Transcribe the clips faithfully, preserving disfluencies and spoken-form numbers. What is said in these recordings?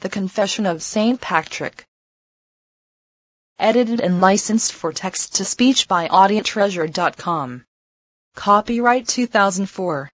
The Confession of Saint Patrick. Edited and licensed for text-to-speech by audio treasure dot com. Copyright two thousand four.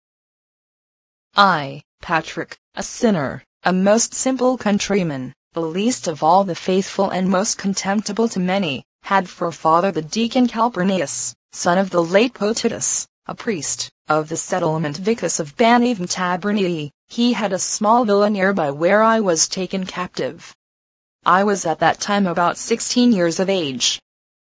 I, Patrick, a sinner, a most simple countryman, the least of all the faithful and most contemptible to many, had for father the deacon Calpurnius, son of the late Potitus, a priest, of the settlement Vicus of Banavum Tabernii. He had a small villa nearby where I was taken captive. I was at that time about sixteen years of age.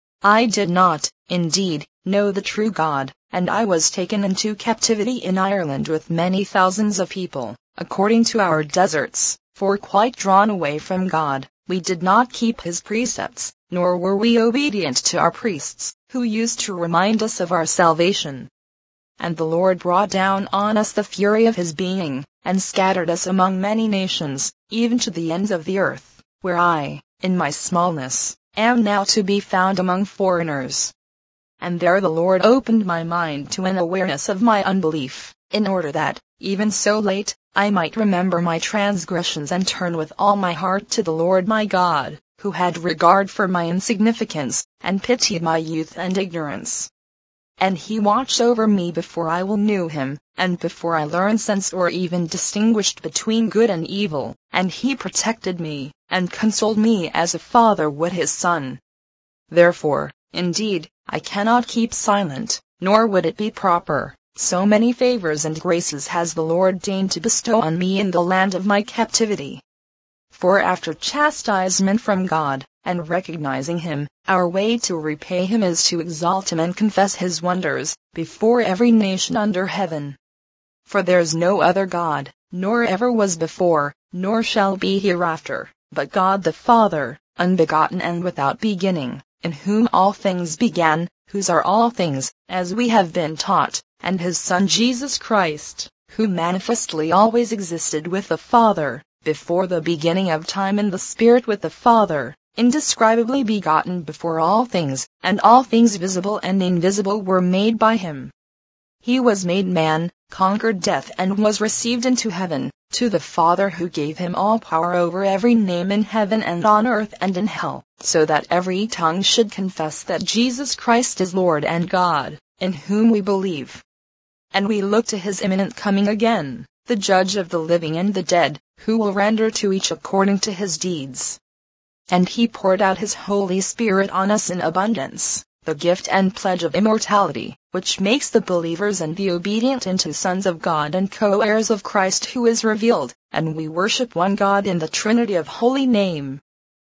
I did not, indeed, know the true God, and I was taken into captivity in Ireland with many thousands of people, according to our deserts, for quite drawn away from God, we did not keep his precepts, nor were we obedient to our priests, who used to remind us of our salvation. And the Lord brought down on us the fury of his being, and scattered us among many nations, even to the ends of the earth, where I, in my smallness, am now to be found among foreigners. And there the Lord opened my mind to an awareness of my unbelief, in order that, even so late, I might remember my transgressions and turn with all my heart to the Lord my God, who had regard for my insignificance, and pitied my youth and ignorance. And he watched over me before I well knew him, and before I learned sense or even distinguished between good and evil, and he protected me, and consoled me as a father would his son. Therefore, indeed, I cannot keep silent, nor would it be proper, so many favors and graces has the Lord deigned to bestow on me in the land of my captivity. For after chastisement from God, and recognizing him, our way to repay him is to exalt him and confess his wonders, before every nation under heaven. For there's no other God, nor ever was before, nor shall be hereafter, but God the Father, unbegotten and without beginning, in whom all things began, whose are all things, as we have been taught, and his Son Jesus Christ, who manifestly always existed with the Father, before the beginning of time in the Spirit with the Father, indescribably begotten before all things, and all things visible and invisible were made by him. He was made man, conquered death and was received into heaven, to the Father who gave him all power over every name in heaven and on earth and in hell, so that every tongue should confess that Jesus Christ is Lord and God, in whom we believe. And we look to his imminent coming again, the judge of the living and the dead, who will render to each according to his deeds. And he poured out his Holy Spirit on us in abundance, the gift and pledge of immortality, which makes the believers and the obedient into sons of God and co-heirs of Christ who is revealed, and we worship one God in the Trinity of holy name.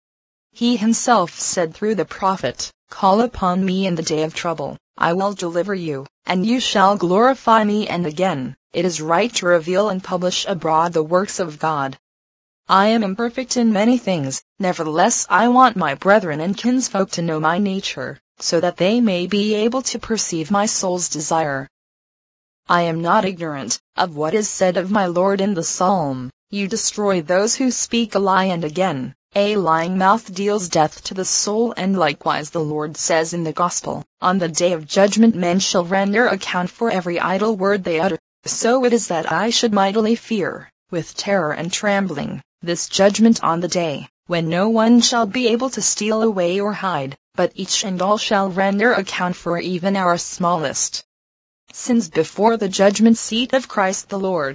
He himself said through the prophet, "Call upon me in the day of trouble, I will deliver you, and you shall glorify me." And again, it is right to reveal and publish abroad the works of God. I am imperfect in many things, nevertheless I want my brethren and kinsfolk to know my nature, so that they may be able to perceive my soul's desire. I am not ignorant of what is said of my Lord in the Psalm, "You destroy those who speak a lie," and again, "A lying mouth deals death to the soul," and likewise the Lord says in the Gospel, "On the day of judgment men shall render account for every idle word they utter." So it is that I should mightily fear, with terror and trembling, this judgment on the day, when no one shall be able to steal away or hide, but each and all shall render account for even our smallest sins before the judgment seat of Christ the Lord.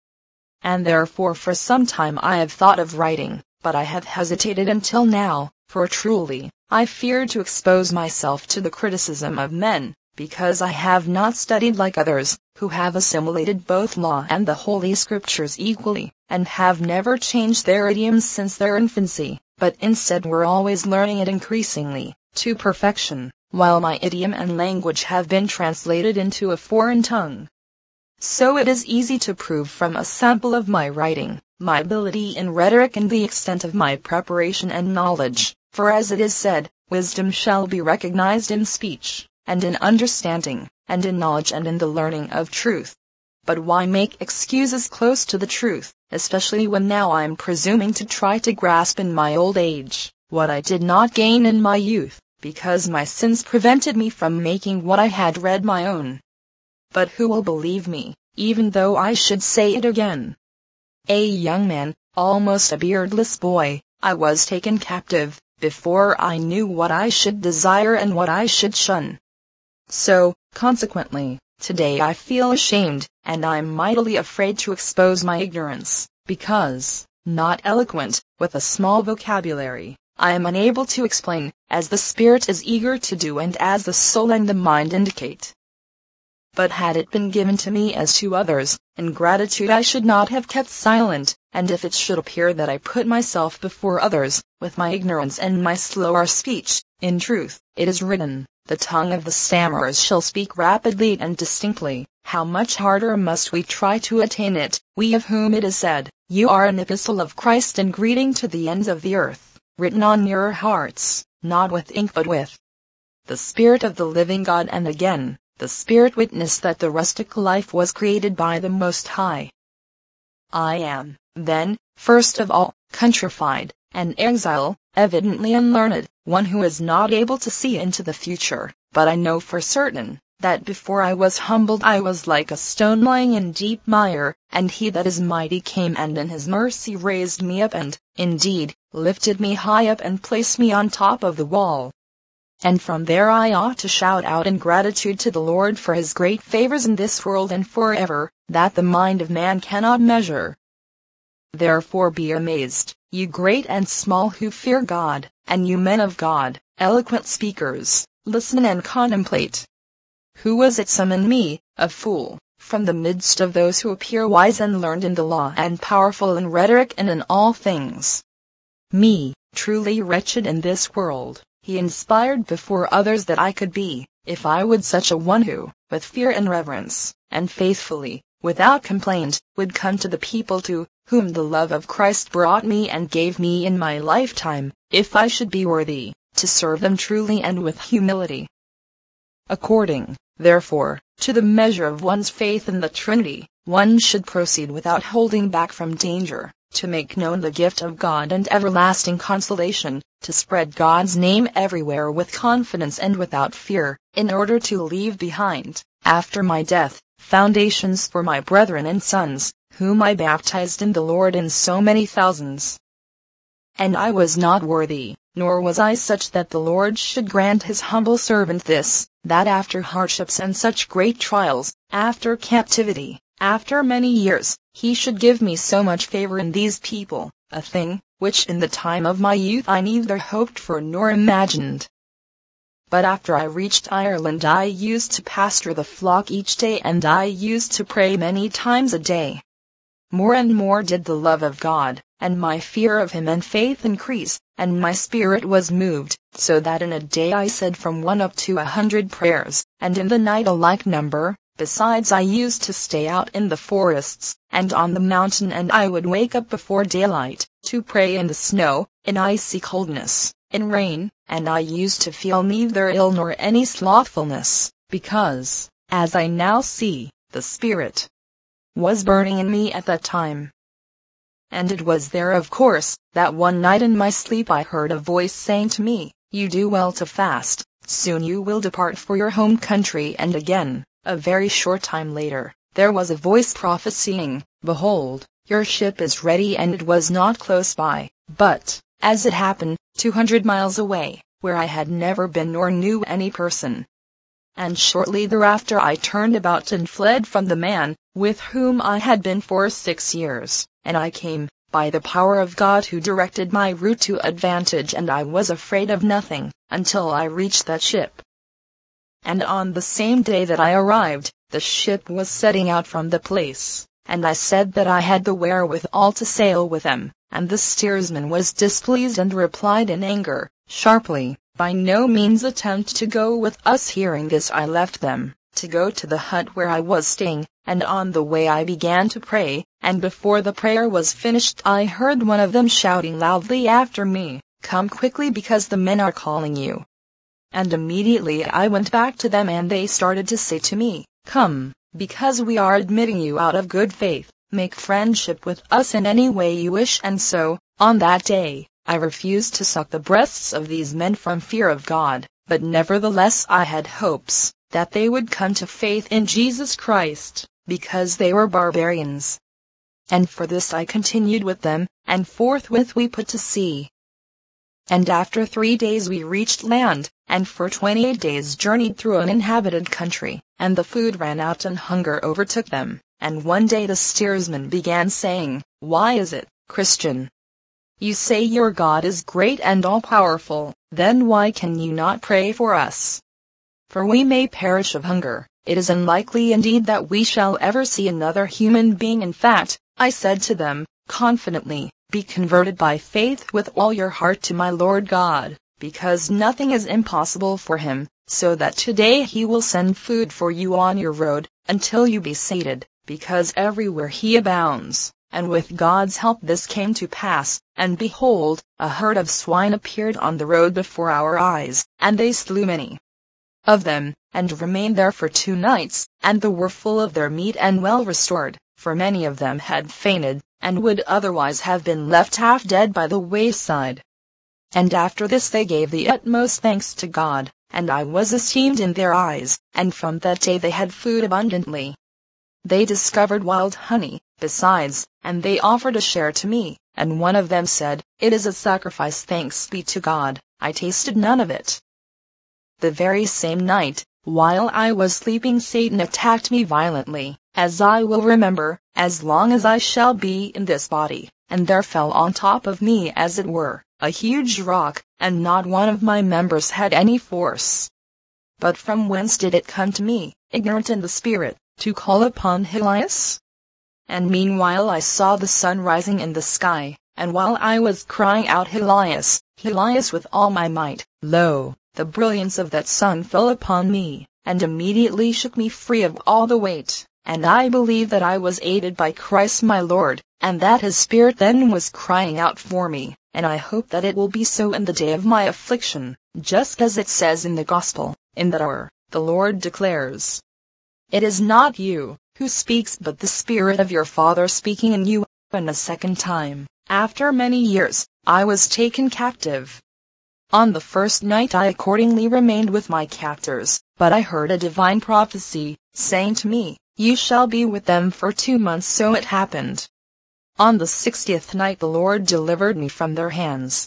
And therefore for some time I have thought of writing, but I have hesitated until now, for truly, I fear to expose myself to the criticism of men, because I have not studied like others, who have assimilated both law and the Holy Scriptures equally, and have never changed their idioms since their infancy, but instead were always learning it increasingly, to perfection, while my idiom and language have been translated into a foreign tongue. So it is easy to prove from a sample of my writing, my ability in rhetoric and the extent of my preparation and knowledge, for as it is said, wisdom shall be recognized in speech, and in understanding, and in knowledge and in the learning of truth. But why make excuses close to the truth, especially when now I am presuming to try to grasp in my old age, what I did not gain in my youth, because my sins prevented me from making what I had read my own? But who will believe me, even though I should say it again? A young man, almost a beardless boy, I was taken captive, before I knew what I should desire and what I should shun. So, consequently, today I feel ashamed, and I'm mightily afraid to expose my ignorance, because, not eloquent, with a small vocabulary, I am unable to explain, as the Spirit is eager to do and as the soul and the mind indicate. But had it been given to me as to others, in gratitude I should not have kept silent, and if it should appear that I put myself before others, with my ignorance and my slower speech, in truth, it is written, the tongue of the stammerers shall speak rapidly and distinctly. How much harder must we try to attain it, we of whom it is said, you are an epistle of Christ and greeting to the ends of the earth, written on your hearts, not with ink but with the Spirit of the living God. And again, the Spirit witnessed that the rustic life was created by the Most High. I am, then, first of all, countrified, an exile, evidently unlearned, one who is not able to see into the future, but I know for certain, that before I was humbled I was like a stone lying in deep mire, and he that is mighty came and in his mercy raised me up and, indeed, lifted me high up and placed me on top of the wall. And from there I ought to shout out in gratitude to the Lord for his great favors in this world and forever, that the mind of man cannot measure. Therefore be amazed, you great and small who fear God, and you men of God, eloquent speakers, listen and contemplate. Who was it summoned me, a fool, from the midst of those who appear wise and learned in the law and powerful in rhetoric and in all things? Me, truly wretched in this world, he inspired before others that I could be, if I would, such a one who, with fear and reverence, and faithfully, without complaint, would come to the people to whom the love of Christ brought me and gave me in my lifetime, if I should be worthy, to serve them truly and with humility. According, therefore, to the measure of one's faith in the Trinity, one should proceed without holding back from danger, to make known the gift of God and everlasting consolation, to spread God's name everywhere with confidence and without fear, in order to leave behind, after my death, foundations for my brethren and sons, whom I baptized in the Lord in so many thousands. And I was not worthy, nor was I such that the Lord should grant his humble servant this, that after hardships and such great trials, after captivity, after many years, he should give me so much favor in these people, a thing, which in the time of my youth I neither hoped for nor imagined. But after I reached Ireland I used to pasture the flock each day and I used to pray many times a day. More and more did the love of God, and my fear of him and faith increase, and my spirit was moved, so that in a day I said from one up to a hundred prayers, and in the night a like number. Besides I used to stay out in the forests, and on the mountain, and I would wake up before daylight, to pray in the snow, in icy coldness, in rain, and I used to feel neither ill nor any slothfulness, because, as I now see, the Spirit was burning in me at that time. And it was there, of course, that one night in my sleep I heard a voice saying to me, you do well to fast, soon you will depart for your home country. And again, a very short time later, there was a voice prophesying, behold, your ship is ready, and it was not close by, but, as it happened, two hundred miles away, where I had never been nor knew any person. And shortly thereafter I turned about and fled from the man, with whom I had been for six years, and I came, by the power of God who directed my route, to advantage, and I was afraid of nothing, until I reached that ship. And on the same day that I arrived, the ship was setting out from the place, and I said that I had the wherewithal to sail with them, and the steersman was displeased and replied in anger, sharply, by no means attempt to go with us. Hearing this I left them, to go to the hut where I was staying, and on the way I began to pray, and before the prayer was finished I heard one of them shouting loudly after me, come quickly, because the men are calling you. And immediately I went back to them, and they started to say to me, come, because we are admitting you out of good faith, make friendship with us in any way you wish. And so, on that day, I refused to suck the breasts of these men from fear of God, but nevertheless I had hopes that they would come to faith in Jesus Christ, because they were barbarians. And for this I continued with them, and forthwith we put to sea. And after three days we reached land, and for twenty-eight days journeyed through an inhabited country, and the food ran out and hunger overtook them. And one day the steersman began saying, "Why is it, Christian? You say your God is great and all-powerful, then why can you not pray for us? For we may perish of hunger. It is unlikely indeed that we shall ever see another human being. In fact, I said to them, confidently, be converted by faith with all your heart to my Lord God, because nothing is impossible for him, so that today he will send food for you on your road, until you be sated, because everywhere he abounds." And with God's help this came to pass, and behold, a herd of swine appeared on the road before our eyes, and they slew many of them, and remained there for two nights, and they were full of their meat and well restored, for many of them had fainted, and would otherwise have been left half dead by the wayside. And after this they gave the utmost thanks to God, and I was esteemed in their eyes, and from that day they had food abundantly. They discovered wild honey, besides, and they offered a share to me, and one of them said, "It is a sacrifice, thanks be to God." I tasted none of it. The very same night, while I was sleeping, Satan attacked me violently, as I will remember, as long as I shall be in this body, and there fell on top of me, as it were, a huge rock, and not one of my members had any force. But from whence did it come to me, ignorant in the spirit, to call upon Helios? And meanwhile I saw the sun rising in the sky, and while I was crying out, "Helios, Helios," with all my might, lo, the brilliance of that sun fell upon me, and immediately shook me free of all the weight, and I believe that I was aided by Christ my Lord, and that his Spirit then was crying out for me, and I hope that it will be so in the day of my affliction, just as it says in the Gospel, "In that hour, the Lord declares, it is not you who speaks but the Spirit of your Father speaking in you." And a second time, after many years, I was taken captive. On the first night I accordingly remained with my captors, but I heard a divine prophecy, saying to me, "You shall be with them for two months." So it happened. On the sixtieth night the Lord delivered me from their hands.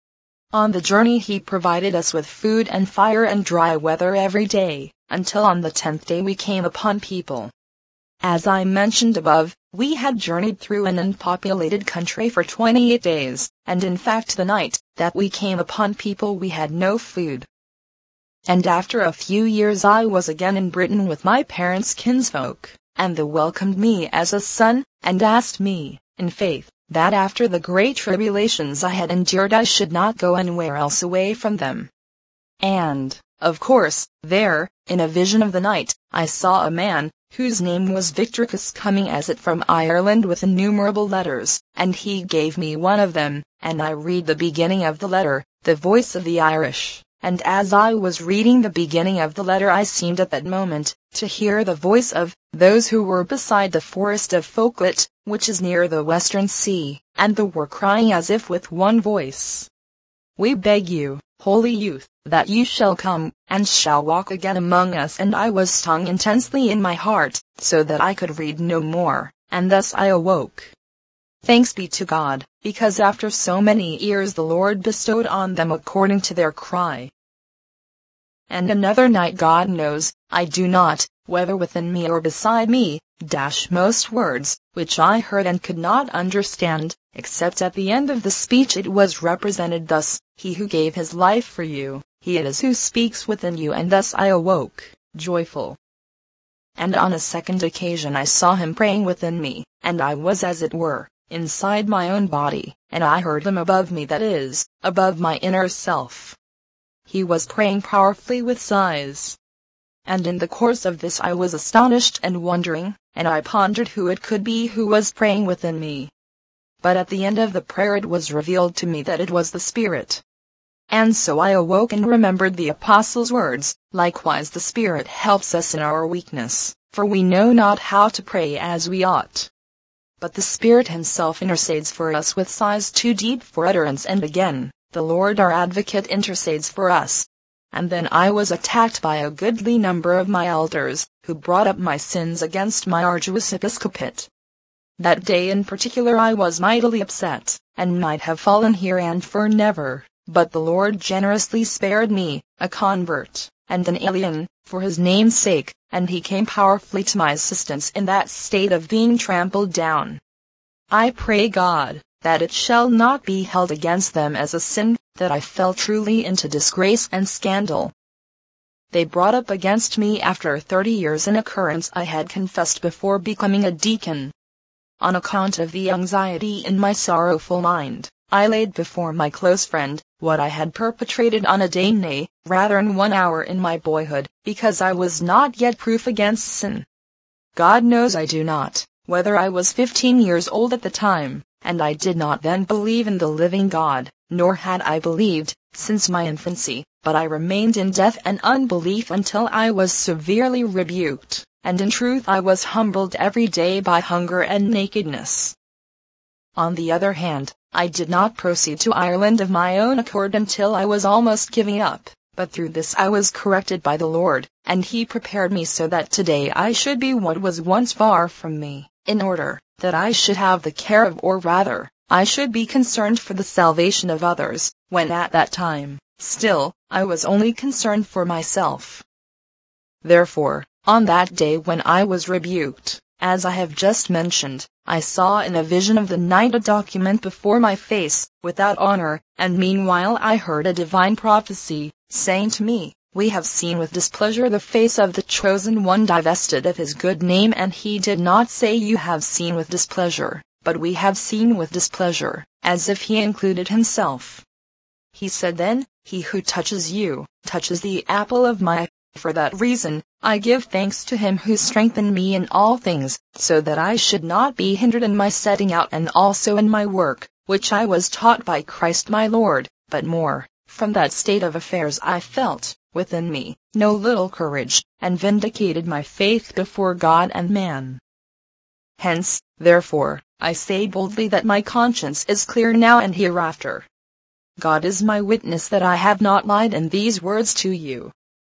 On the journey he provided us with food and fire and dry weather every day, until on the tenth day we came upon people. As I mentioned above, we had journeyed through an unpopulated country for twenty-eight days, and in fact the night that we came upon people we had no food. And after a few years I was again in Britain with my parents' kinsfolk, and they welcomed me as a son, and asked me, in faith, that after the great tribulations I had endured I should not go anywhere else away from them. And, of course, there, in a vision of the night, I saw a man, whose name was Victricus, coming as it from Ireland with innumerable letters, and he gave me one of them, and I read the beginning of the letter, "The Voice of the Irish," and as I was reading the beginning of the letter I seemed at that moment to hear the voice of those who were beside the forest of Foclit, which is near the western sea, and they were crying as if with one voice, "We beg you, holy youth, that you shall come, and shall walk again among us." And I was stung intensely in my heart, so that I could read no more, and thus I awoke. Thanks be to God, because after so many years the Lord bestowed on them according to their cry. And another night, God knows, I do not, whether within me or beside me, dash most words, which I heard and could not understand, except at the end of the speech it was represented thus, "He who gave his life for you, he it is who speaks within you." And thus I awoke, joyful. And on a second occasion I saw him praying within me, and I was as it were, inside my own body, and I heard him above me, that is, above my inner self. He was praying powerfully with sighs. And in the course of this I was astonished and wondering, and I pondered who it could be who was praying within me. But at the end of the prayer it was revealed to me that it was the Spirit. And so I awoke and remembered the Apostle's words, "Likewise the Spirit helps us in our weakness, for we know not how to pray as we ought. But the Spirit himself intercedes for us with sighs too deep for utterance." And again, "The Lord our advocate intercedes for us." And then I was attacked by a goodly number of my elders, who brought up my sins against my arduous episcopate. That day in particular I was mightily upset, and might have fallen here and for never, but the Lord generously spared me, a convert, and an alien, for his name's sake, and he came powerfully to my assistance in that state of being trampled down. I pray God, that it shall not be held against them as a sin, that I fell truly into disgrace and scandal. They brought up against me after thirty years an occurrence I had confessed before becoming a deacon. On account of the anxiety in my sorrowful mind, I laid before my close friend what I had perpetrated on a day, nay, rather in one hour in my boyhood, because I was not yet proof against sin. God knows I do not, whether I was fifteen years old at the time, and I did not then believe in the living God, nor had I believed, since my infancy, but I remained in death and unbelief until I was severely rebuked, and in truth I was humbled every day by hunger and nakedness. On the other hand, I did not proceed to Ireland of my own accord until I was almost giving up, but through this I was corrected by the Lord, and he prepared me so that today I should be what was once far from me, in order that I should have the care of, or rather, I should be concerned for the salvation of others, when at that time, still, I was only concerned for myself. Therefore, on that day when I was rebuked, as I have just mentioned, I saw in a vision of the night a document before my face, without honor, and meanwhile I heard a divine prophecy, saying to me, "We have seen with displeasure the face of the chosen one divested of his good name," and he did not say "you have seen with displeasure," but "we have seen with displeasure," as if he included himself. He said then, "He who touches you, touches the apple of my eye. For that reason, I give thanks to him who strengthened me in all things, so that I should not be hindered in my setting out and also in my work, which I was taught by Christ my Lord, but more, from that state of affairs I felt, within me, no little courage, and vindicated my faith before God and man. Hence, therefore, I say boldly that my conscience is clear now and hereafter. God is my witness that I have not lied in these words to you.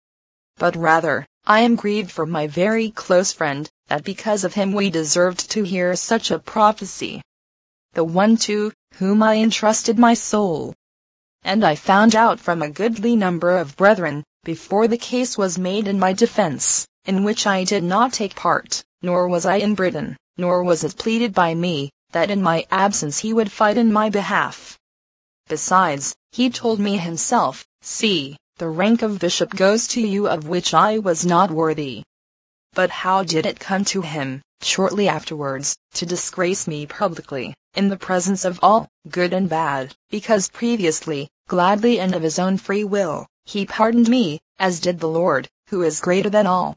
But rather, I am grieved for my very close friend, that because of him we deserved to hear such a prophecy. The one to whom I entrusted my soul. And I found out from a goodly number of brethren, before the case was made in my defense, in which I did not take part, nor was I in Britain, nor was it pleaded by me, that in my absence he would fight in my behalf. Besides, he told me himself, "See, the rank of bishop goes to you, of which I was not worthy." But how did it come to him, shortly afterwards, to disgrace me publicly, in the presence of all, good and bad, because previously, gladly and of his own free will, he pardoned me, as did the Lord, who is greater than all.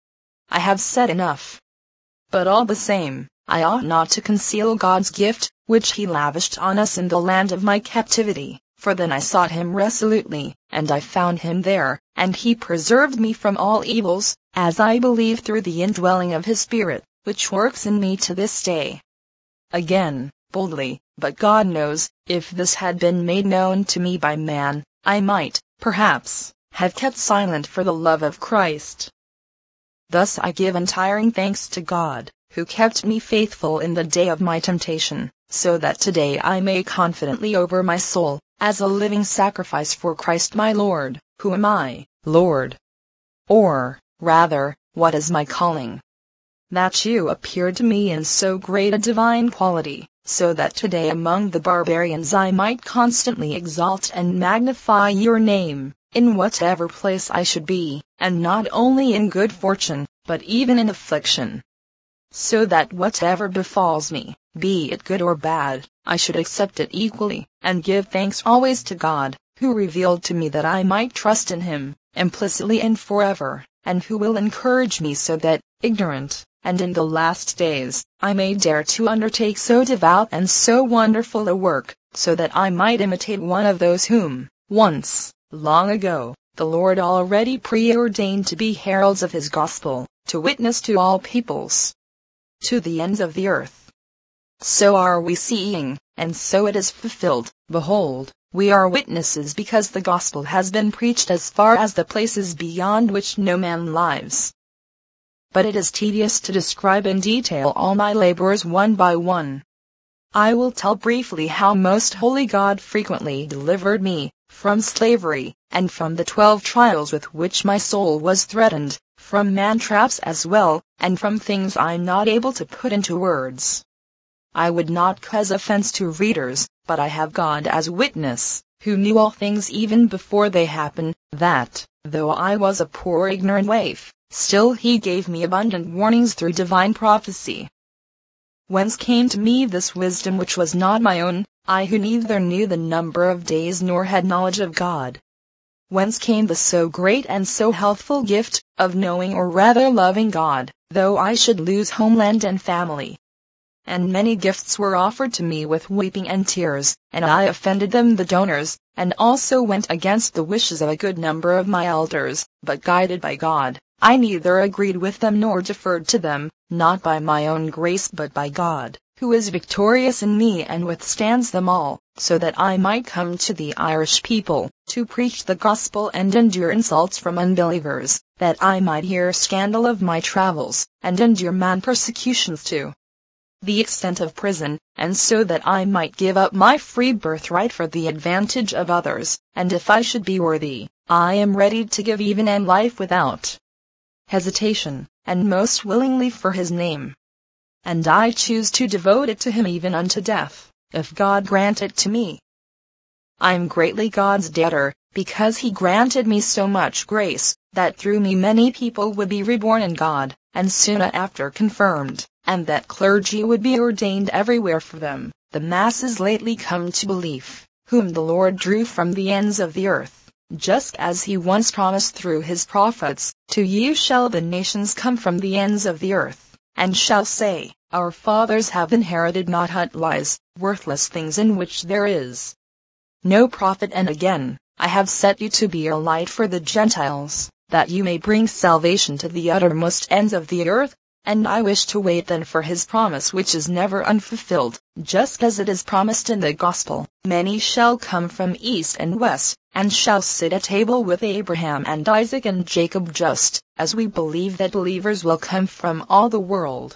I have said enough. But all the same, I ought not to conceal God's gift, which he lavished on us in the land of my captivity, for then I sought him resolutely, and I found him there, and he preserved me from all evils, as I believe through the indwelling of his Spirit, which works in me to this day. Again, boldly, but God knows, if this had been made known to me by man, I might, perhaps, have kept silent for the love of Christ. Thus I give untiring thanks to God, who kept me faithful in the day of my temptation, so that today I may confidently offer my soul, as a living sacrifice for Christ my Lord. Who am I, Lord? Or, rather, what is my calling? That you appeared to me in so great a divine quality, so that today among the barbarians I might constantly exalt and magnify your name, in whatever place I should be, and not only in good fortune, but even in affliction. So that whatever befalls me, be it good or bad, I should accept it equally, and give thanks always to God, who revealed to me that I might trust in him, implicitly and forever, and who will encourage me so that, ignorant, and in the last days, I may dare to undertake so devout and so wonderful a work, so that I might imitate one of those whom, once, long ago, the Lord already preordained to be heralds of his gospel, to witness to all peoples, to the ends of the earth. So are we seeing, and so it is fulfilled. Behold, we are witnesses, because the gospel has been preached as far as the places beyond which no man lives. but it is tedious to describe in detail all my labors one by one. I will tell briefly how Most Holy God frequently delivered me from slavery, and from the twelve trials with which my soul was threatened, from man-traps as well, and from things I am not able to put into words. I would not cause offense to readers, but I have God as witness, who knew all things even before they happened, that, though I was a poor ignorant waif, still he gave me abundant warnings through divine prophecy. Whence came to me this wisdom which was not my own, I who neither knew the number of days nor had knowledge of God? Whence came the so great and so healthful gift, of knowing or rather loving God, though I should lose homeland and family? And many gifts were offered to me with weeping and tears, and I offended them the donors, and also went against the wishes of a good number of my elders, but guided by God, I neither agreed with them nor deferred to them, not by my own grace but by God, who is victorious in me and withstands them all, so that I might come to the Irish people, to preach the gospel and endure insults from unbelievers, that I might hear scandal of my travels, and endure man persecutions too. The extent of prison, and so that I might give up my free birthright for the advantage of others, and if I should be worthy, I am ready to give even an life without hesitation, and most willingly for his name. And I choose to devote it to him even unto death, if God grant it to me. I am greatly God's debtor, because he granted me so much grace, that through me many people would be reborn in God, and soon after confirmed, and that clergy would be ordained everywhere for them, the masses lately come to belief, whom the Lord drew from the ends of the earth, just as he once promised through his prophets, to you shall the nations come from the ends of the earth, and shall say, our fathers have inherited not hut lies, worthless things in which there is no profit. And again, I have set you to be a light for the Gentiles, that you may bring salvation to the uttermost ends of the earth. And I wish to wait then for his promise which is never unfulfilled, just as it is promised in the gospel, many shall come from east and west, and shall sit at table with Abraham and Isaac and Jacob, just as we believe that believers will come from all the world.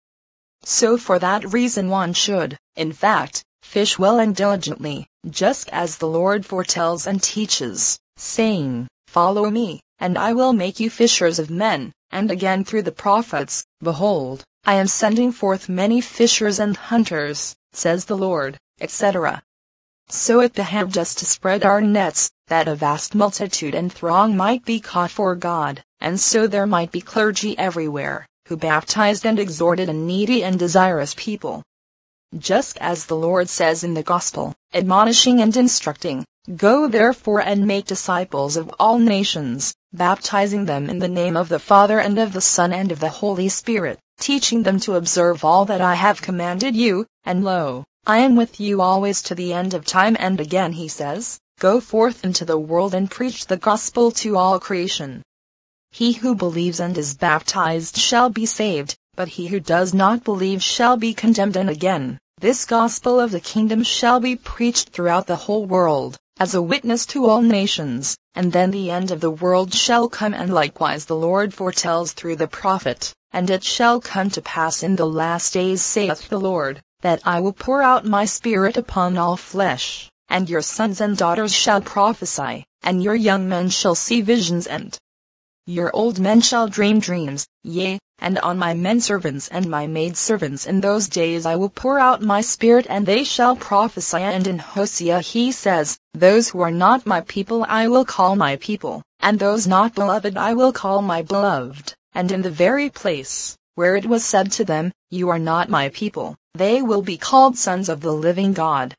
So for that reason one should, in fact, fish well and diligently, just as the Lord foretells and teaches, saying, follow me, and I will make you fishers of men. And again through the prophets, behold, I am sending forth many fishers and hunters, says the Lord, et cetera. So it behoved us to spread our nets, that a vast multitude and throng might be caught for God, and so there might be clergy everywhere, who baptized and exhorted a needy and desirous people. Just as the Lord says in the gospel, admonishing and instructing, go therefore and make disciples of all nations, baptizing them in the name of the Father and of the Son and of the Holy Spirit, teaching them to observe all that I have commanded you, and lo, I am with you always to the end of time. And again he says, go forth into the world and preach the gospel to all creation. He who believes and is baptized shall be saved, but he who does not believe shall be condemned. And again, this gospel of the kingdom shall be preached throughout the whole world, as a witness to all nations, and then the end of the world shall come. And likewise the Lord foretells through the prophet, and it shall come to pass in the last days, saith the Lord, that I will pour out my Spirit upon all flesh, and your sons and daughters shall prophesy, and your young men shall see visions, and your old men shall dream dreams. Yea, and on my menservants and my maidservants in those days I will pour out my Spirit, and they shall prophesy. And in Hosea he says, those who are not my people I will call my people, and those not beloved I will call my beloved. And in the very place where it was said to them, you are not my people, they will be called sons of the living God.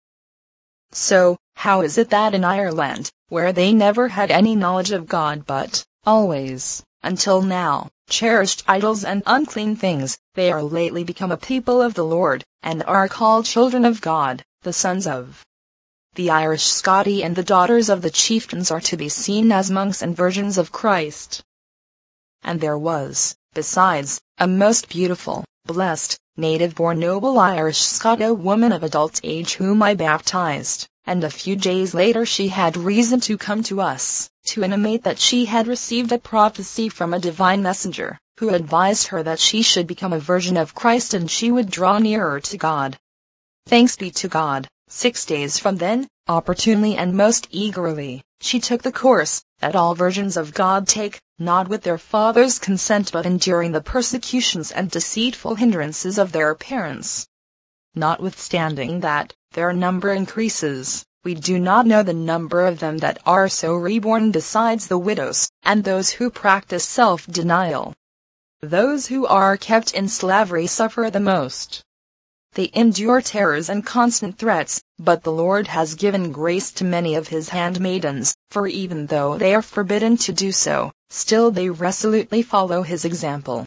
So, how is it that in Ireland, where they never had any knowledge of God but always, until now, cherished idols and unclean things, they are lately become a people of the Lord, and are called children of God, the sons of the Irish Scotty, and the daughters of the chieftains are to be seen as monks and virgins of Christ? And there was, besides, a most beautiful, blessed, native-born noble Irish Scoto woman of adult age whom I baptized, and a few days later she had reason to come to us, to intimate that she had received a prophecy from a divine messenger, who advised her that she should become a virgin of Christ and she would draw nearer to God. Thanks be to God, six days from then, opportunely and most eagerly, she took the course that all virgins of God take, not with their father's consent but enduring the persecutions and deceitful hindrances of their parents. Notwithstanding that their number increases, we do not know the number of them that are so reborn besides the widows, and those who practice self-denial. Those who are kept in slavery suffer the most. They endure terrors and constant threats, but the Lord has given grace to many of his handmaidens, for even though they are forbidden to do so, still they resolutely follow his example.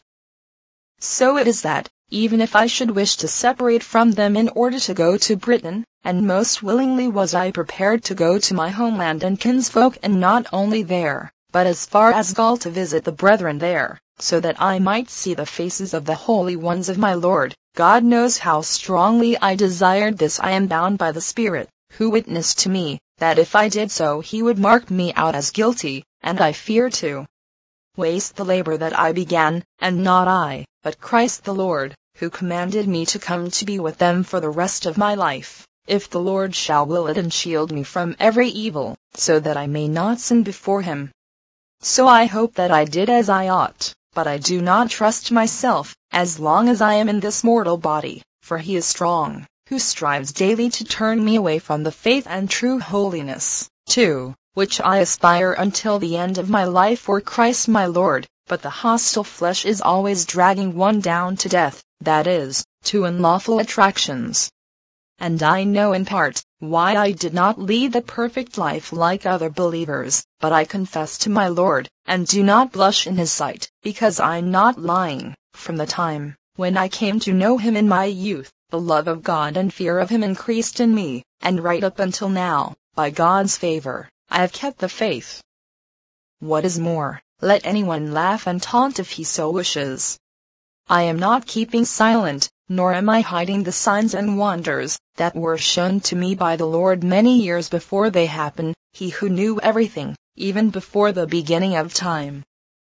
So it is that, even if I should wish to separate from them in order to go to Britain, and most willingly was I prepared to go to my homeland and kinsfolk, and not only there, but as far as Gaul to visit the brethren there, so that I might see the faces of the holy ones of my Lord, God knows how strongly I desired this. I am bound by the Spirit, who witnessed to me, that if I did so he would mark me out as guilty, and I fear to waste the labor that I began, and not I, but Christ the Lord, who commanded me to come to be with them for the rest of my life, if the Lord shall will it, and shield me from every evil, so that I may not sin before him. So I hope that I did as I ought, but I do not trust myself, as long as I am in this mortal body, for he is strong, who strives daily to turn me away from the faith and true holiness, to which I aspire until the end of my life for Christ my Lord. But the hostile flesh is always dragging one down to death, that is, to unlawful attractions. And I know in part why I did not lead the perfect life like other believers, but I confess to my Lord, and do not blush in his sight, because I'm not lying. From the time when I came to know him in my youth, the love of God and fear of him increased in me, and right up until now, by God's favor, I have kept the faith. What is more, let anyone laugh and taunt if he so wishes. I am not keeping silent, nor am I hiding the signs and wonders that were shown to me by the Lord many years before they happened, he who knew everything, even before the beginning of time.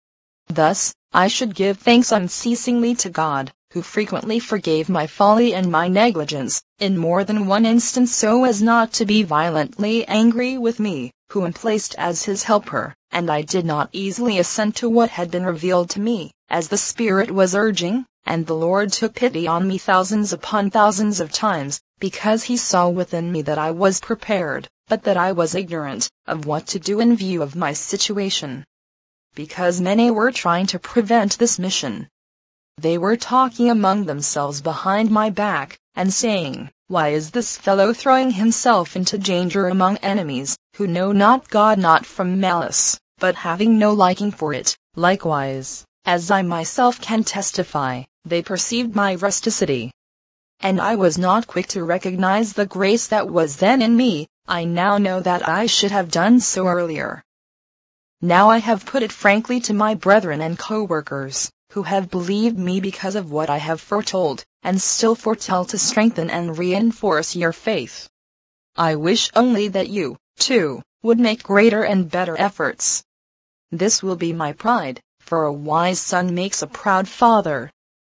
Thus, I should give thanks unceasingly to God, who frequently forgave my folly and my negligence, in more than one instance, so as not to be violently angry with me, who am placed as his helper, and I did not easily assent to what had been revealed to me, as the Spirit was urging, and the Lord took pity on me thousands upon thousands of times, because he saw within me that I was prepared, but that I was ignorant of what to do in view of my situation. Because many were trying to prevent this mission. They were talking among themselves behind my back, and saying, "Why is this fellow throwing himself into danger among enemies, who know not God, not from malice, but having no liking for it?" Likewise, as I myself can testify, they perceived my rusticity. And I was not quick to recognize the grace that was then in me. I now know that I should have done so earlier. Now I have put it frankly to my brethren and co-workers, who have believed me because of what I have foretold, and still foretell, to strengthen and reinforce your faith. I wish only that you, too, would make greater and better efforts. This will be my pride, for a wise son makes a proud father.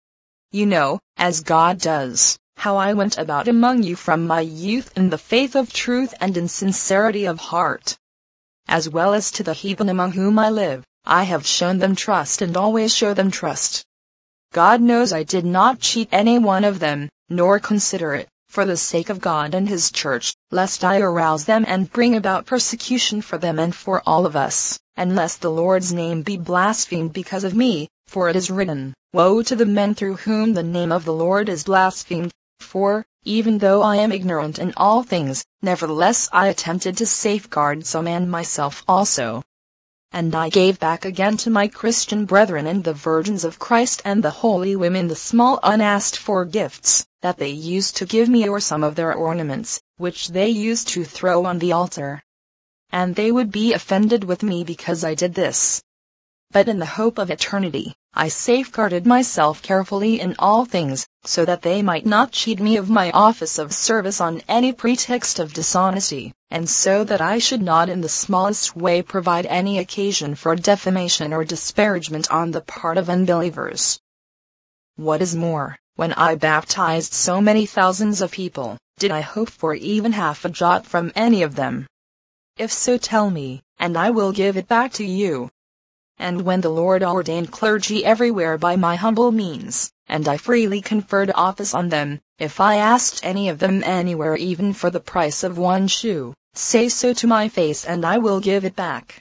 You know, as God does, how I went about among you from my youth in the faith of truth and in sincerity of heart. As well as to the heathen among whom I live, I have shown them trust and always show them trust. God knows I did not cheat any one of them, nor consider it, for the sake of God and his church, lest I arouse them and bring about persecution for them and for all of us, and lest the Lord's name be blasphemed because of me, for it is written, "Woe to the men through whom the name of the Lord is blasphemed." For, even though I am ignorant in all things, nevertheless I attempted to safeguard some and myself also. And I gave back again to my Christian brethren and the virgins of Christ and the holy women the small unasked for gifts that they used to give me, or some of their ornaments, which they used to throw on the altar. And they would be offended with me because I did this. But in the hope of eternity, I safeguarded myself carefully in all things, so that they might not cheat me of my office of service on any pretext of dishonesty, and so that I should not in the smallest way provide any occasion for defamation or disparagement on the part of unbelievers. What is more, when I baptized so many thousands of people, did I hope for even half a jot from any of them? If so, tell me, and I will give it back to you. And when the Lord ordained clergy everywhere by my humble means, and I freely conferred office on them, if I asked any of them anywhere even for the price of one shoe, say so to my face and I will give it back.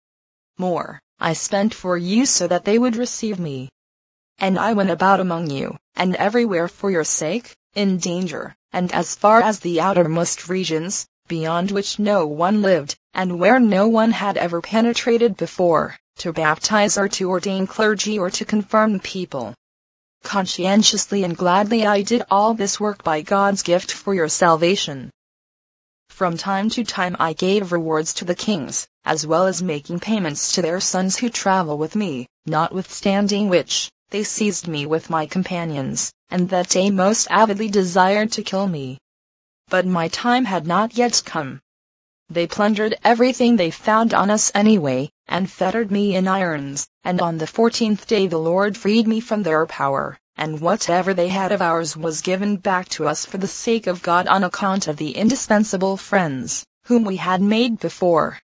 More, I spent for you so that they would receive me. And I went about among you, and everywhere for your sake, in danger, and as far as the outermost regions, beyond which no one lived, and where no one had ever penetrated before, to baptize or to ordain clergy or to confirm people. Conscientiously and gladly I did all this work by God's gift for your salvation. From time to time I gave rewards to the kings, as well as making payments to their sons who travel with me, notwithstanding which, they seized me with my companions, and that day most avidly desired to kill me. But my time had not yet come. They plundered everything they found on us anyway, and fettered me in irons, and on the fourteenth day the Lord freed me from their power, and whatever they had of ours was given back to us for the sake of God on account of the indispensable friends, whom we had made before.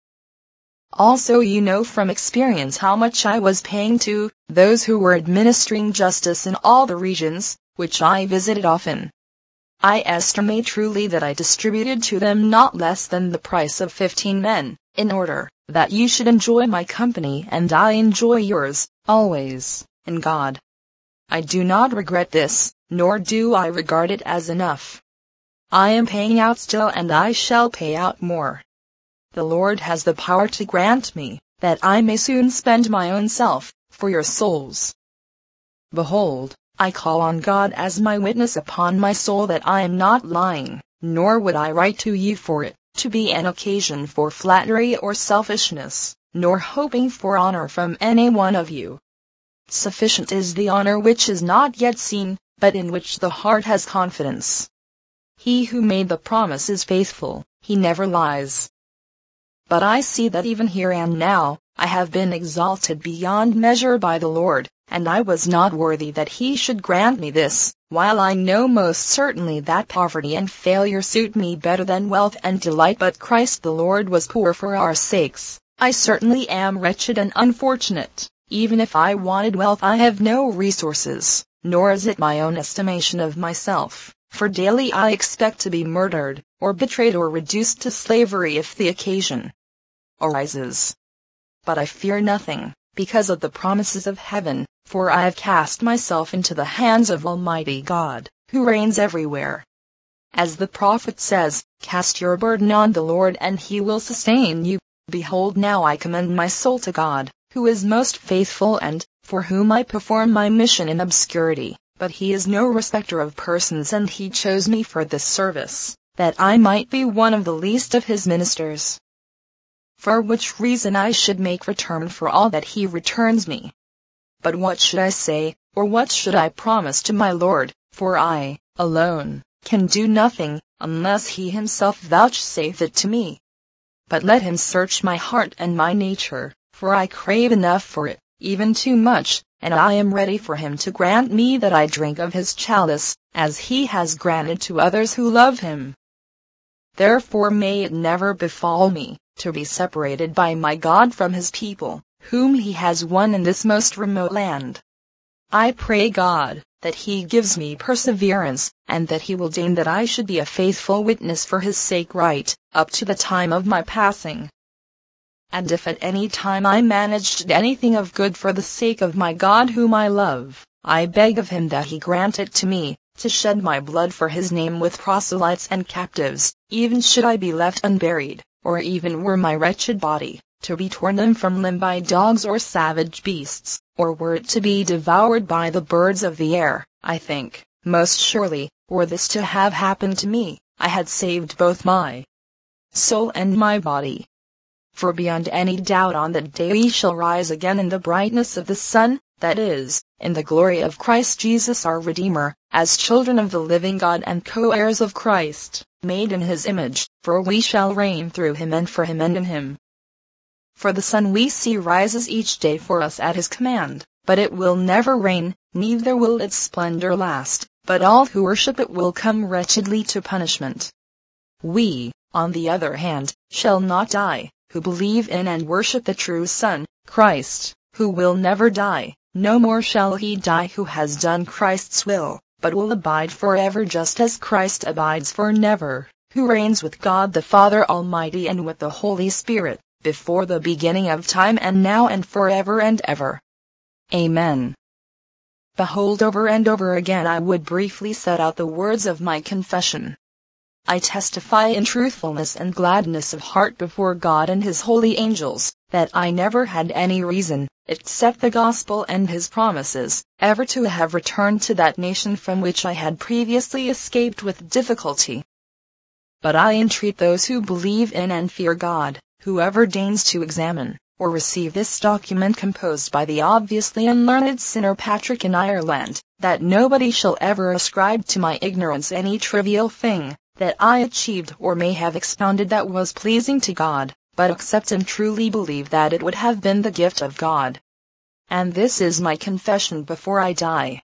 Also you know from experience how much I was paying to those who were administering justice in all the regions, which I visited often. I estimate truly that I distributed to them not less than the price of fifteen men, in order that you should enjoy my company and I enjoy yours, always, in God. I do not regret this, nor do I regard it as enough. I am paying out still and I shall pay out more. The Lord has the power to grant me, that I may soon spend my own self, for your souls. Behold, I call on God as my witness upon my soul that I am not lying, nor would I write to you for it, to be an occasion for flattery or selfishness, nor hoping for honor from any one of you. Sufficient is the honor which is not yet seen, but in which the heart has confidence. He who made the promise is faithful, he never lies. But I see that even here and now, I have been exalted beyond measure by the Lord, and I was not worthy that he should grant me this, while I know most certainly that poverty and failure suit me better than wealth and delight. But Christ the Lord was poor for our sakes. I certainly am wretched and unfortunate. Even if I wanted wealth I have no resources, nor is it my own estimation of myself, for daily I expect to be murdered, or betrayed or reduced to slavery if the occasion arises. But I fear nothing, because of the promises of heaven, for I have cast myself into the hands of Almighty God, who reigns everywhere. As the prophet says, cast your burden on the Lord and he will sustain you. Behold, now I commend my soul to God, who is most faithful and for whom I perform my mission in obscurity, but he is no respecter of persons and he chose me for this service, that I might be one of the least of his ministers. For which reason I should make return for all that he returns me. But what should I say, or what should I promise to my Lord, for I, alone, can do nothing, unless he himself vouchsafe it to me. But let him search my heart and my nature, for I crave enough for it, even too much, and I am ready for him to grant me that I drink of his chalice, as he has granted to others who love him. Therefore may it never befall me, to be separated by my God from his people, whom he has won in this most remote land. I pray God, that he gives me perseverance, and that he will deign that I should be a faithful witness for his sake right, up to the time of my passing. And if at any time I managed anything of good for the sake of my God whom I love, I beg of him that he grant it to me, to shed my blood for his name with proselytes and captives, even should I be left unburied, or even were my wretched body to be torn limb from limb by dogs or savage beasts, or were it to be devoured by the birds of the air. I think, most surely, were this to have happened to me, I had saved both my soul and my body. For beyond any doubt on that day we shall rise again in the brightness of the sun, that is, in the glory of Christ Jesus our Redeemer, as children of the living God and co-heirs of Christ, made in his image, for we shall reign through him and for him and in him. For the sun we see rises each day for us at his command, but it will never reign, neither will its splendor last, but all who worship it will come wretchedly to punishment. We, on the other hand, shall not die, who believe in and worship the true Son, Christ, who will never die, no more shall he die who has done Christ's will, but will abide forever just as Christ abides for never, who reigns with God the Father Almighty and with the Holy Spirit, before the beginning of time and now and forever and ever. Amen. Behold, over and over again I would briefly set out the words of my confession. I testify in truthfulness and gladness of heart before God and his holy angels, that I never had any reason, except the gospel and his promises, ever to have returned to that nation from which I had previously escaped with difficulty. But I entreat those who believe in and fear God, whoever deigns to examine, or receive this document composed by the obviously unlearned sinner Patrick in Ireland, that nobody shall ever ascribe to my ignorance any trivial thing that I achieved or may have expounded that was pleasing to God, but accept and truly believe that it would have been the gift of God. And this is my confession before I die,